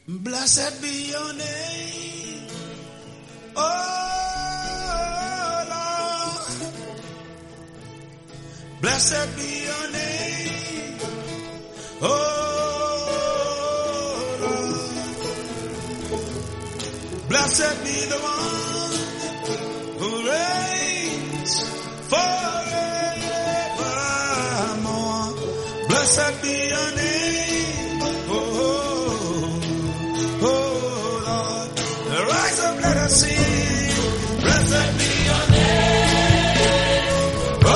Blessed be your name, oh Lord. Blessed be your name, oh Lord. Blessed be the one who reigns forevermore. Blessed be your name, oh Lord. Rise up, let us sing. Blessed be your name, oh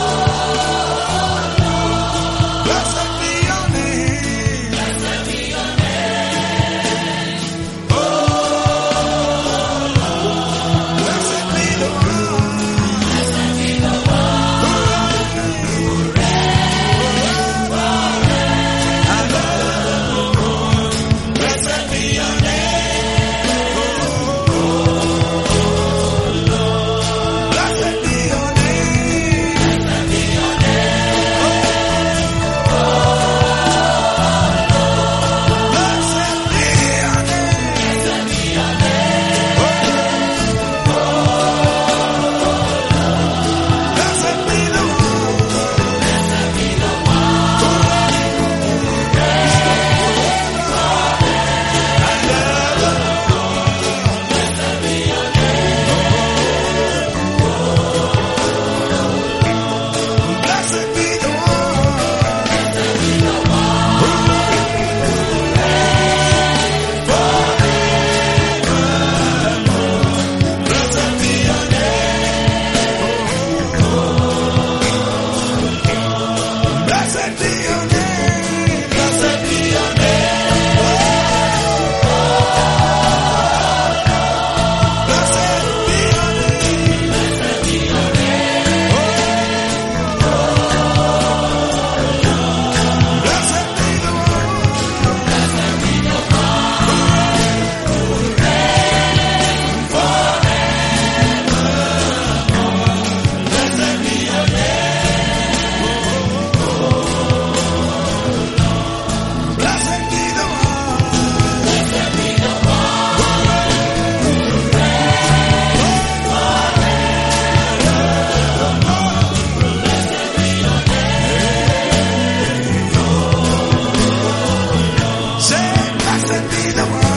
Lord. Blessed be your name, blessed be your name, oh Lord. Blessed be the one, blessed be the one who reigns forevermore. Blessed be your name. Blessed be the one.